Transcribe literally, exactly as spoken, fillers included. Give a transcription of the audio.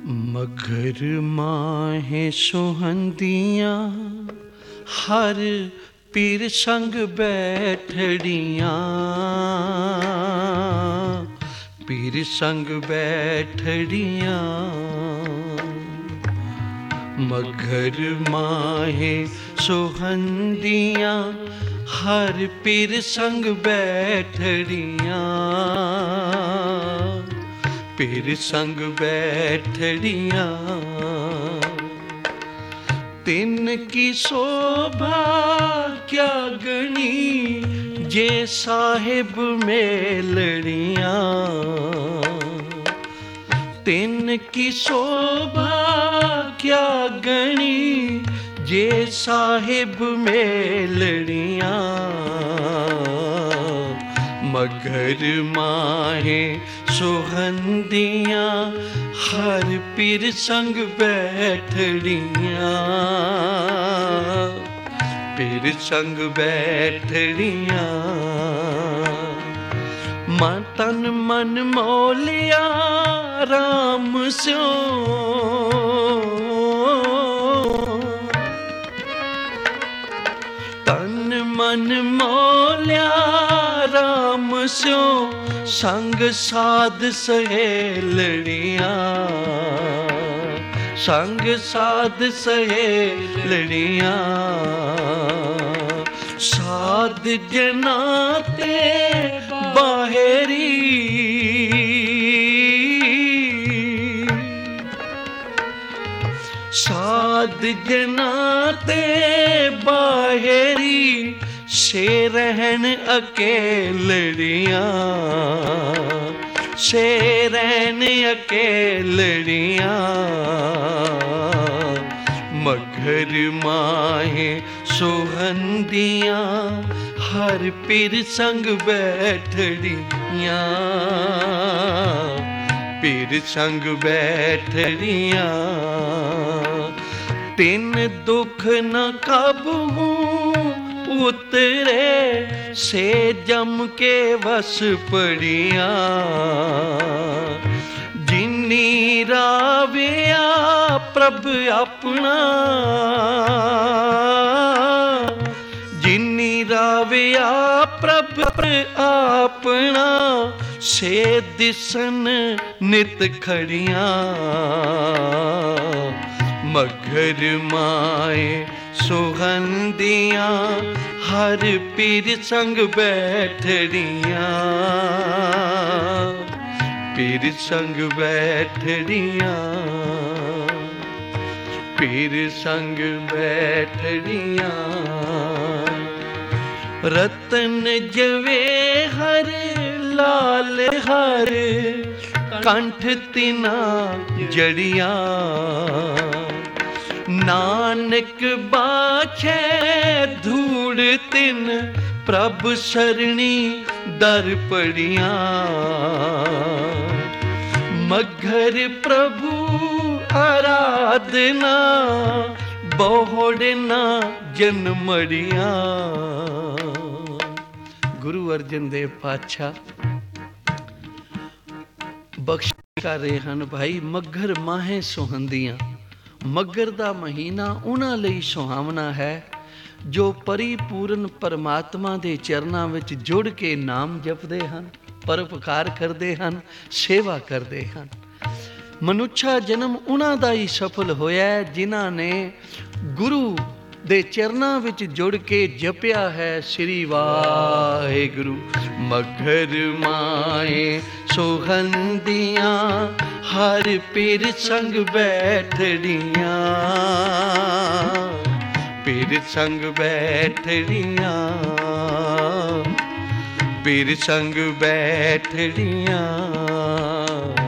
मगर माहे सुहंदियाँ हर पीर संग बैठड़ियाँ, पीर संग बैठड़ियाँ। मगर माहे सुहंदियाँ हर पीर संग बैठड़ियाँ, पीर संग बैठड़ियाँ। तिन की शोभा क्या गणी जे साहिब मेलड़ियाँ, तिन की शोभा क्या गणी जे साहिब मेलड़ियाँ। मगर माहे सुहंदियाँ हर पीर संग बैठड़ियाँ, पीर संग बैठड़ियाँ। मन तन मन मोलिया राम स्यो, तन मन मोलिया राम स्यो संग साध सहेलड़ियाँ, संग साध सहेलड़ियाँ। साध जना ते बाहेरी, साध जना ते बाहेरी से रहन अकेलड़ियाँ, से रहन अकेलड़ियाँ। मगर माहे सुहंदियाँ हर पीर संग बैठड़ियाँ, पीर संग बैठड़ियाँ। तिन दुख न कबहू उतरे से जम के वस पड़ियाँ। जिन्नी राविया प्रभ अपना, जिन्नी राविया प्रभ अपना से दिसन नित खड़ियाँ। मगर माए सुगंधियाँ हर पीर संग बैठड़ियाँ, पीर संग बैठड़ियाँ, पीर संग बैठड़ियाँ। रतन जवे हर लाल हर कंठ तिना जड़ियाँ। नानक बाछे धूड़ तिन प्रभु सरणी दर पड़ियाँ। मगर प्रभु आराधना बहुड़ना जन्मड़ियाँ। गुरु अर्जन देव पातशाह बख्श कर रहे हैं भाई। मगर माहे सुहंदियाँ, मगर दा महीना उन्हां लई सुहावना है जो परिपूर्ण परमात्मा दे चरनां विच जुड़ के नाम जपदे हन, परोपकार करदे हन, सेवा करदे हन। मनुष्या जन्म उन्हां दा ही सफल होया जिन्हां ने गुरु दे चरनां विच जुड़ के जपिया है श्री वाहिगुरु। मगर माए सुगंधियाँ हर पीर संग बैठड़ियाँ, पीर संग बैठड़ियाँ, पीर संग बैठड़ियाँ।